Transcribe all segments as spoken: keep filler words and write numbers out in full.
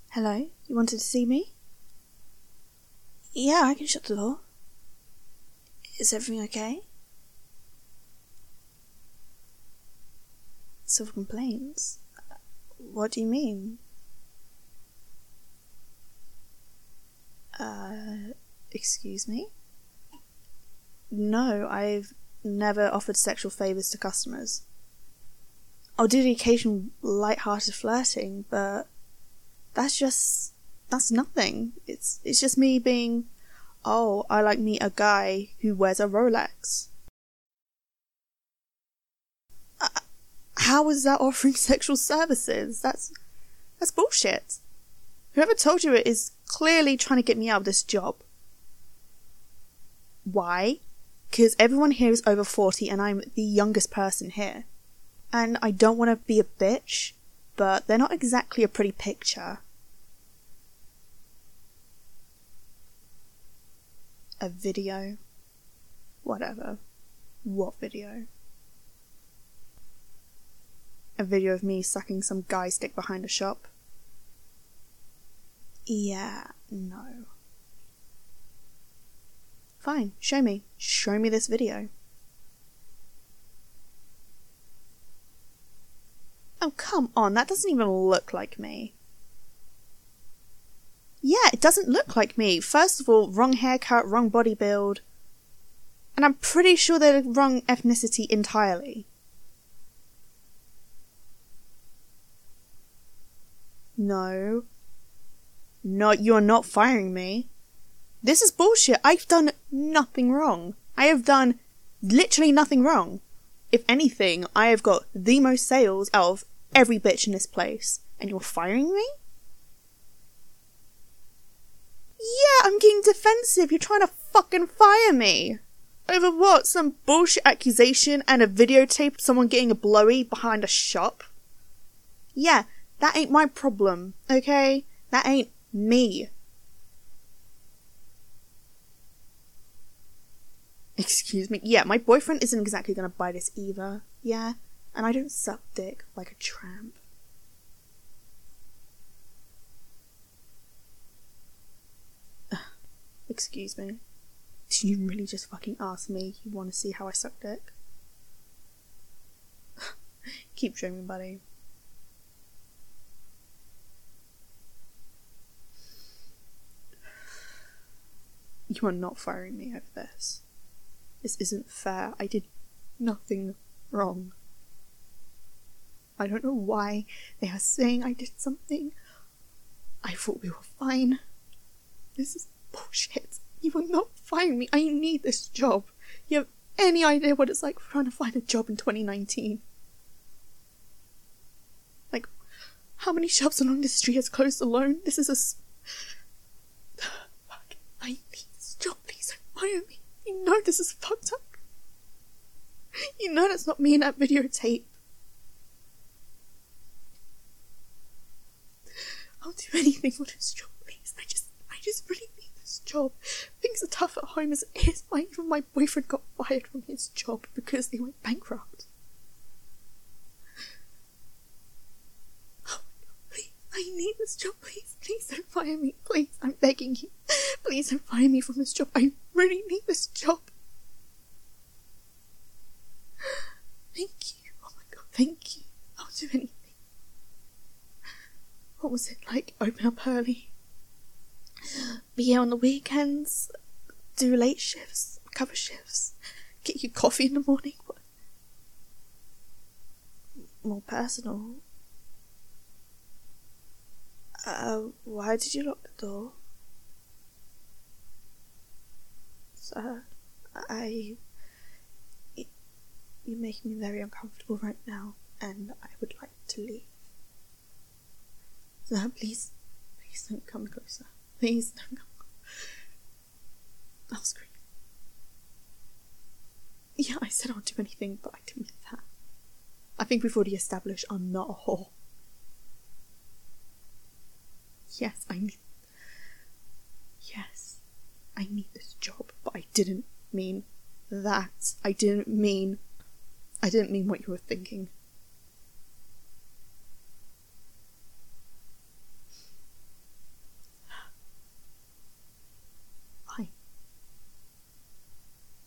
Hello? You wanted to see me? Yeah, I can shut the door. Is everything okay? Civil complaints? What do you mean? Uh, excuse me? No, I've never offered sexual favours to customers. I'll do the occasional light-hearted flirting, but that's just... that's nothing. It's it's just me being, oh, I like meet a guy who wears a Rolex. Uh, how is that offering sexual services? That's that's bullshit. Whoever told you it is clearly trying to get me out of this job. Why? Because everyone here is over forty and I'm the youngest person here. And I don't want to be a bitch, but they're not exactly a pretty picture. A video? Whatever. What video? A video of me sucking some guy's dick behind a shop? Yeah, no. Fine, show me. Show me this video. Oh, come on, that doesn't even look like me. Yeah, it doesn't look like me. First of all, wrong haircut, wrong body build. And I'm pretty sure they're the wrong ethnicity entirely. No. No, you're not firing me. This is bullshit. I've done nothing wrong. I have done literally nothing wrong. If anything, I have got the most sales out of every bitch in this place. And you're firing me? Yeah, I'm getting defensive. You're trying to fucking fire me. Over what? Some bullshit accusation and a videotape of someone getting a blowy behind a shop? Yeah, that ain't my problem, okay? That ain't me. Excuse me. Yeah, my boyfriend isn't exactly gonna buy this either. Yeah? And I don't suck dick like a tramp. Excuse me. Did you really just fucking ask me you want to see how I suck dick? Keep dreaming, buddy. You are not firing me over this. This isn't fair. I did nothing wrong. I don't know why they are saying I did something. I thought we were fine. This is bullshit. You will not fire me. I need this job. You have any idea what it's like trying to find a job in twenty nineteen? Like, how many shops along this street has closed alone? This is a... S- Fuck. I need this job. Please don't fire me. You know this is fucked up. You know that's not me in that videotape. I'll do anything for this job, please. I just, I just really need this job. Things are tough at home as it is. My, even my boyfriend got fired from his job because they went bankrupt. Oh my god, please. I need this job, please. Please don't fire me. Please, I'm begging you. Please don't fire me from this job. I really need this job. Thank you. Oh my god, thank you. I'll do anything. What was it like? Open up early, be here on the weekends, do late shifts, cover shifts, get you coffee in the morning. What? More personal. Uh, why did you lock the door? Sir, I... You're making me very uncomfortable right now, and I would like to leave. Sir, please, please don't come closer. Please don't come closer. I'll scream. Yeah, I said I'll do anything, but I didn't mean that. I think we've already established I'm not a whore. Yes, I need... Yes, I need this job, but I didn't mean that. I didn't mean... I didn't mean what you were thinking.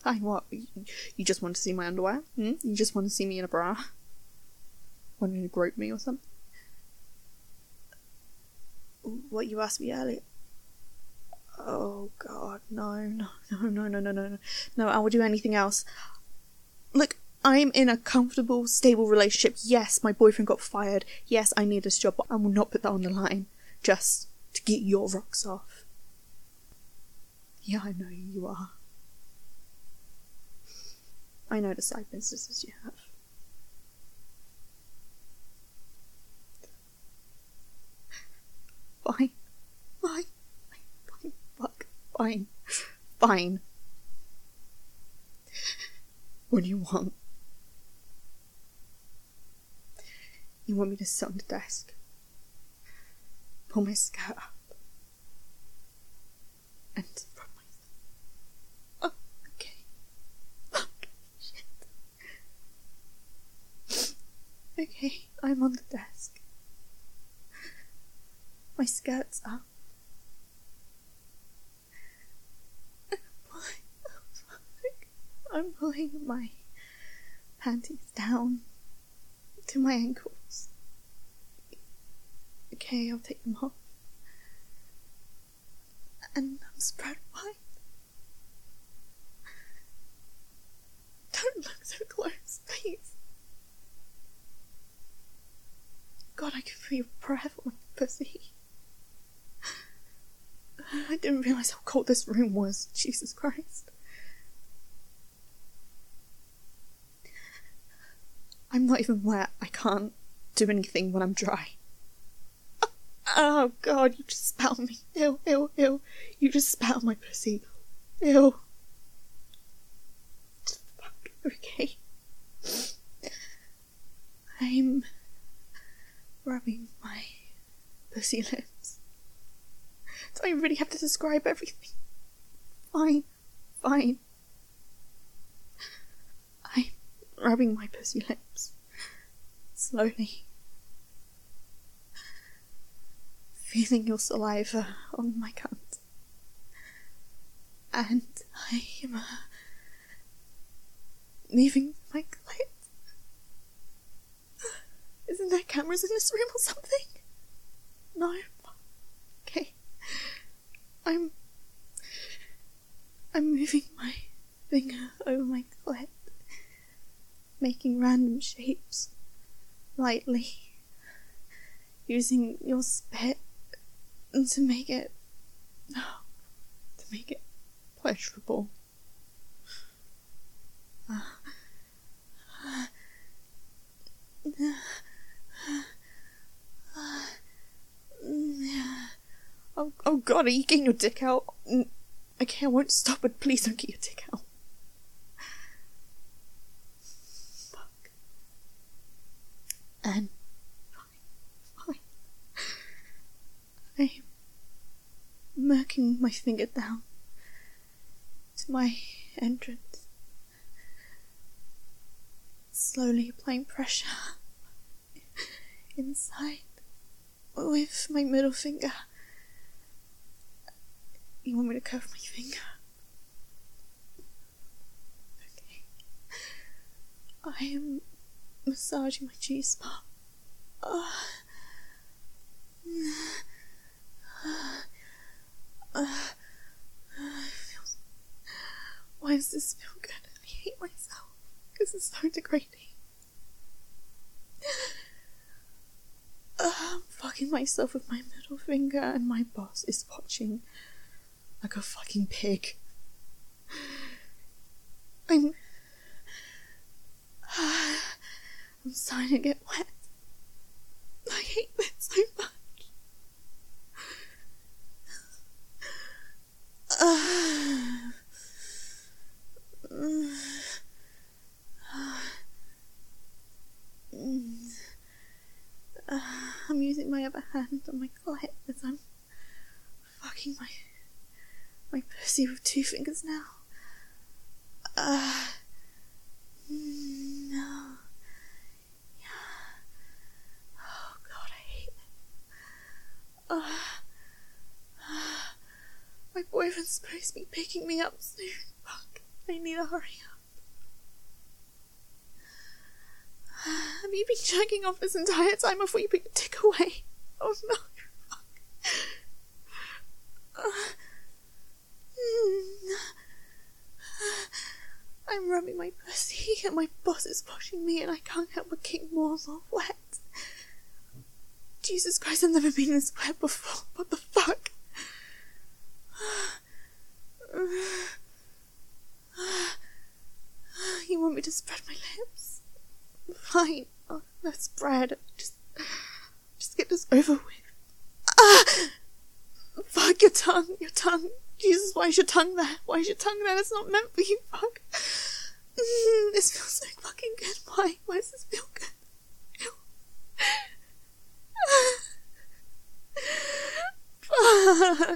Fine, what? You, you just want to see my underwear? Hmm? You just want to see me in a bra? Wanting to grope me or something? What you asked me earlier? Oh god, no, no, no, no, no, no, no, no, I will do anything else. Look, I'm in a comfortable, stable relationship. Yes, my boyfriend got fired. Yes, I need this job, but I will not put that on the line just to get your rocks off. Yeah, I know you are. I know the side businesses you have. Fine. Fine. Fine. Fuck. Fine. Fine. What do you want? You want me to sit on the desk, pull my skirt up, and rub myself? Oh, okay. Okay, shit. Okay, I'm on the desk. My skirt's up. I'm pulling my panties down to my ankles. Okay, I'll take them off. And I'm spread wide. Don't look so close, please. God, I can feel your breath on my pussy. I didn't realise how cold this room was. Jesus Christ. I'm not even wet. I can't do anything when I'm dry. Oh god, you just spat on me. Ew, ew, ew. You just spat on my pussy. Ew. Fuck. Okay. I'm rubbing my pussy lips. Do I really have to describe everything? Fine. Fine. I'm rubbing my pussy lips. Slowly. Feeling your saliva on my cunt. And I am uh, moving my clit. Isn't there cameras in this room or something? No? Okay. I'm... I'm moving my finger over my clit, making random shapes, lightly, using your spit to make it... to make it pleasurable. Uh, uh, Oh, oh god, are you getting your dick out? Okay, I won't stop, but please don't get your dick out. Fuck. And fine, fine. I'm murking my finger down to my entrance, slowly applying pressure inside with my middle finger. You want me to curve my finger? Okay. I am massaging my G-spot. Uh, uh, uh, feels... Why does this feel good? I hate myself. This is so degrading. Uh, I'm fucking myself with my middle finger and my boss is watching like a fucking pig. I'm... Uh, I'm starting to get wet. I hate this so much. Uh, uh, I'm using my other hand on my clit as I'm fucking my my pussy with two fingers now. Uh, no. Yeah. Oh god, I hate it. Uh, uh, my boyfriend's supposed to be picking me up soon. Fuck. I need to hurry up. Have you been jerking off this entire time before you put your dick away? Oh no. Fuck. Uh, mm. I'm rubbing my pussy and my boss is pushing me and I can't help but get more and more wet. Jesus Christ, I've never been this wet before. What the fuck? You want me to spread my lips? Fine. Oh, let's spread. Just, just get this over with. Ah! Fuck, your tongue, your tongue. Jesus, why is your tongue there? Why is your tongue there? It's not meant for you, fuck. Mm, this feels so fucking good. Why? Why does this feel good? Ew. Fuck.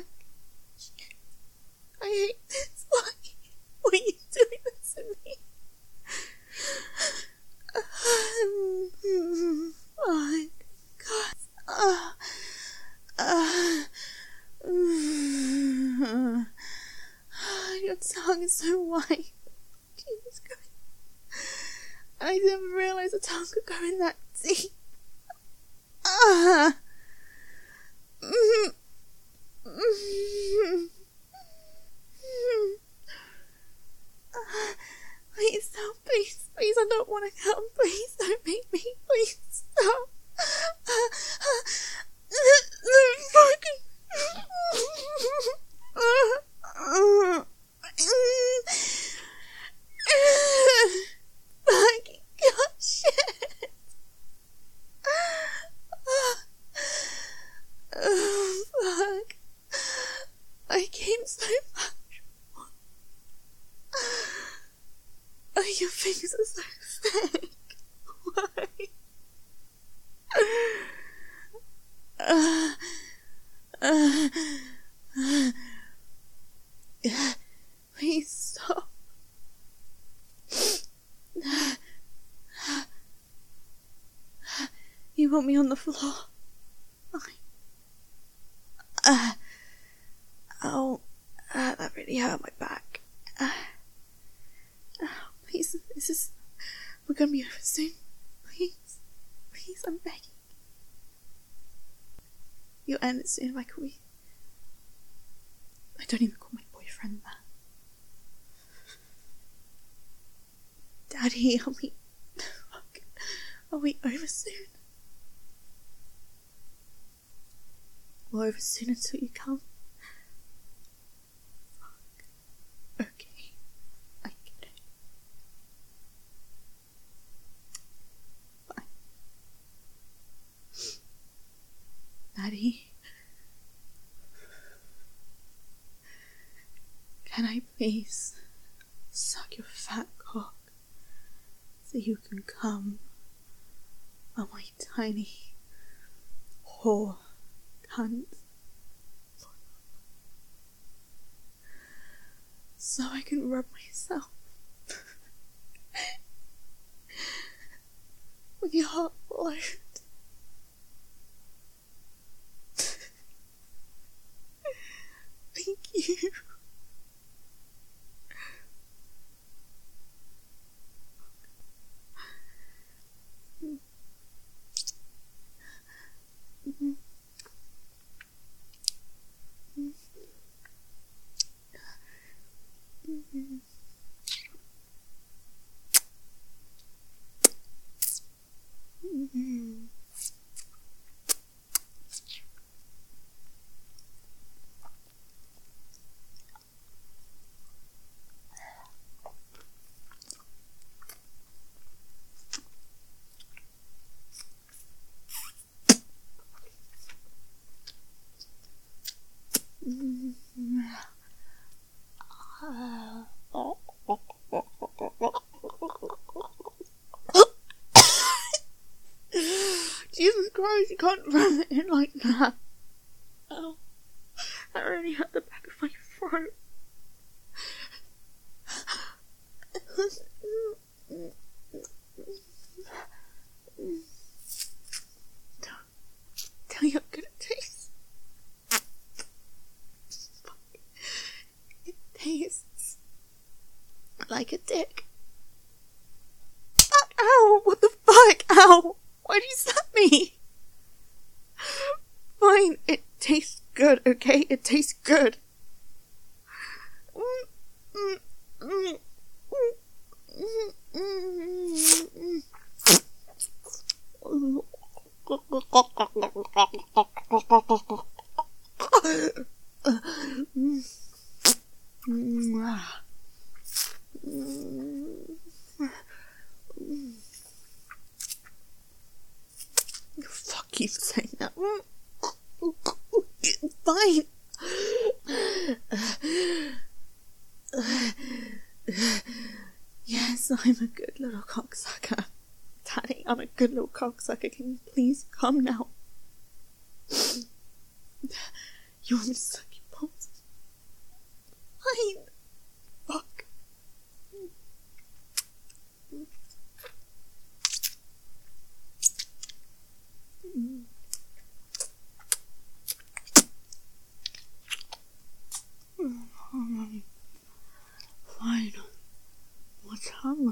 I hate this. Why? Why are you doing this to me? Um, oh, God. Uh, uh, uh, your tongue is so white. Jesus Christ. I didn't realize a tongue could go in that deep. Ah. Mm. Mm. Please stop, please, please, I don't want to come, please don't make me, please stop. Fucking God, shit. Oh, fuck. I came so much. Oh, your fingers are so thick. Why? Uh, uh, uh, please stop. You want me on the floor? Fine. Uh, oh, uh, that really hurt my back. Uh, oh, please, this is, we're gonna be over soon. Please, please, I'm begging. You'll end it soon, like we. I don't even call my boyfriend that. Daddy, are we, fuck, are we over soon? We're over soon until you come. Fuck. Okay. I get it. Fine. Daddy. Can I please suck your fat cock so you can come on my tiny whore cunt, so I can rub myself with your hot blood. Thank you. Mm-hmm. Mm-hmm. Mm-hmm. Jesus Christ, you can't run it in like that. Oh, that really hurt the back of my throat. Tell you how good it tastes. It tastes like a dick. Fuck, ow, what the fuck, ow, why'd you slap me? Fine, it tastes good, okay, it tastes good. Fuck you for saying that. Fine. Yes, I'm a good little cocksucker. Daddy, I'm a good little cocksucker. Can you please come now? You want me to suck your balls? Fine. Fuck. Fine. What's wrong?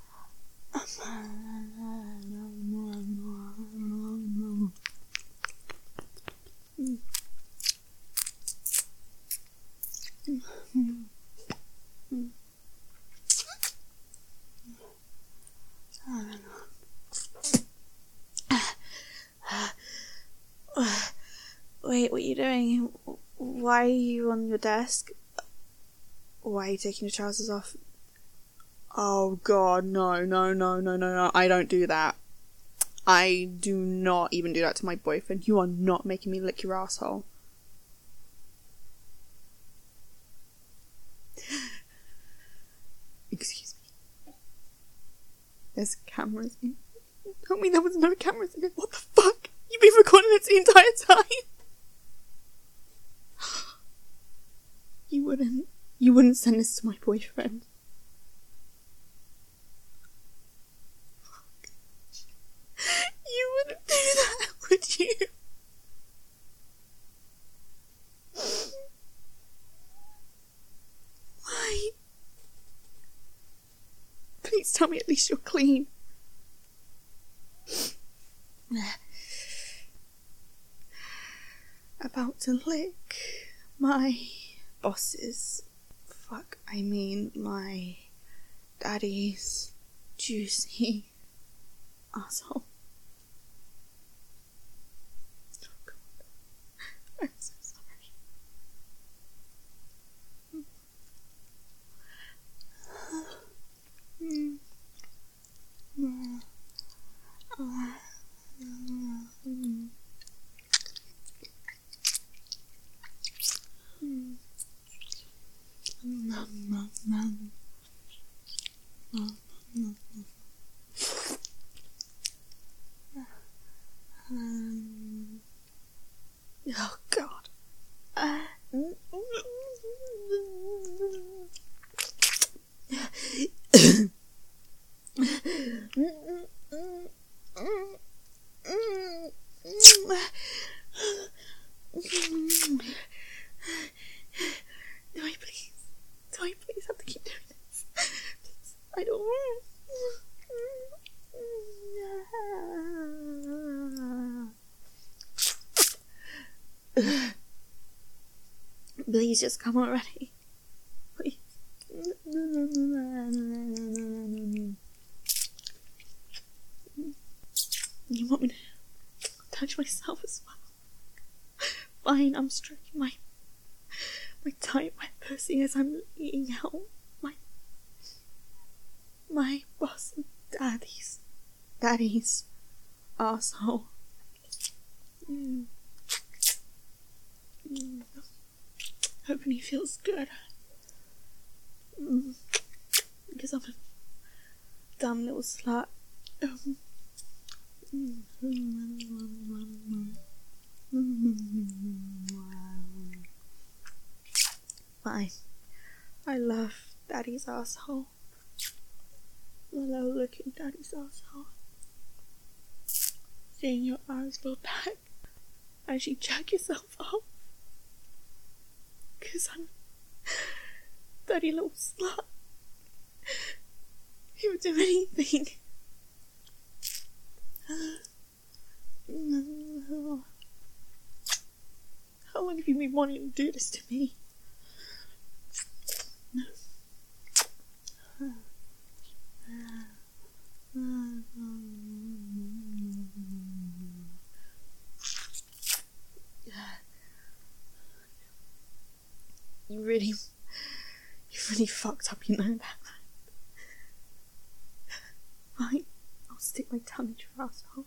Wait, what are you doing? Why are you on your desk? Why are you taking your trousers off? Oh god, no, no, no, no, no, no, I don't do that. I do not even do that to my boyfriend. You are not making me lick your asshole. Excuse me. There's cameras in. Tell me there was no cameras in it. What the fuck? You've been recording it the entire time? You wouldn't. You wouldn't send this to my boyfriend. You wouldn't do that, would you? Why? Please tell me at least you're clean. About to lick my boss's, fuck, I mean my daddy's juicy asshole. Oh god, I'm so sorry. Mm. Mm. Uh. Mm. Mm. Nom, nom, nom. Nom, nom, nom. Um, oh god. Uh, do I please? Do I please have to keep doing this? Please, I don't want. Please just come already. Please. You want me to touch myself as well? Fine, I'm stroking my my tight wet pussy as I'm eating out my my boss daddy's daddy's asshole. Mm. Mm. Hoping he feels good. Mm. Because I'm a dumb little slut. Um. Fine. I love daddy's asshole. I love looking daddy's asshole. Seeing your eyes roll back as you jack yourself off. Cause I'm a dirty little slut. He would do anything. How long have you been wanting to do this to me? You really, you really fucked up, you know that. Fine, I'll stick my tongue into your asshole.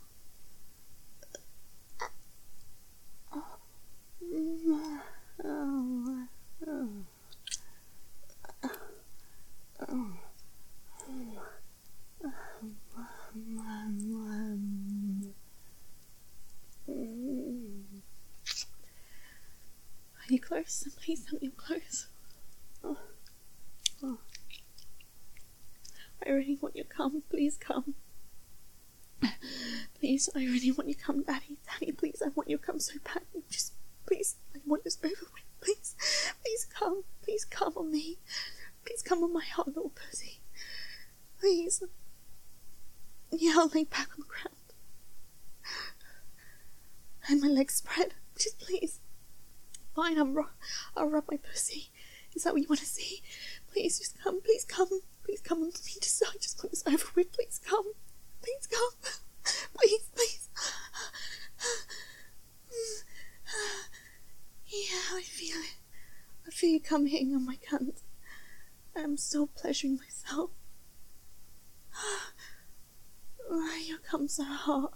Are you close? Please tell me you're close. Oh. Oh. I really want you to come. Please come. Please, I really want you to come, Daddy. Daddy, please, I want you to come so badly. Just, please, I want this over with. Please, please come. Please come on me. Please come on my hot little pussy. Please. Yeah, I'll lay back on the ground. And my legs spread. Just please. Fine, I'll, ru- I'll rub my pussy. Is that what you want to see? Please, just come. Please come. Please come on me. Just, I just want this over with. Please come. Please come. Please, please. Yeah, I feel it. I feel you come hitting on my cunt. I'm still pleasuring myself. Oh, you come so hot.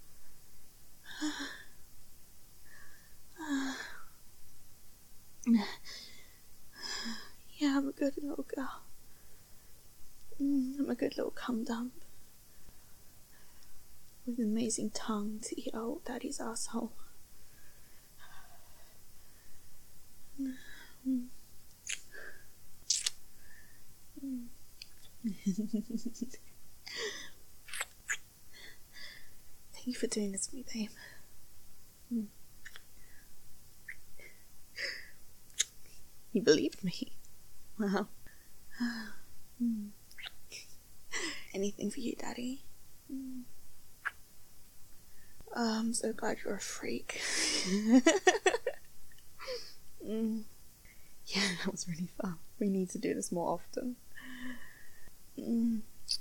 Yeah, I'm a good little girl. Mm, I'm a good little cum dump. With an amazing tongue to eat out Daddy's asshole. Mm. Mm. Thank you for doing this for me, babe. Mm. You believed me. Wow. Mm. Anything for you, Daddy. Mm. Oh, I'm so glad you're a freak. mm. Yeah, that was really fun. We need to do this more often. Mm.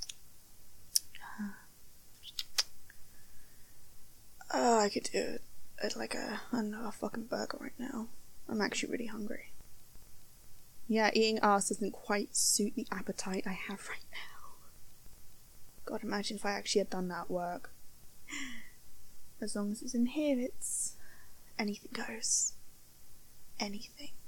Oh, I could do it at like a, I don't know, a fucking burger right now. I'm actually really hungry. Yeah, eating ass doesn't quite suit the appetite I have right now. God, imagine if I actually had done that at work. As long as it's in here, it's anything goes. Anything.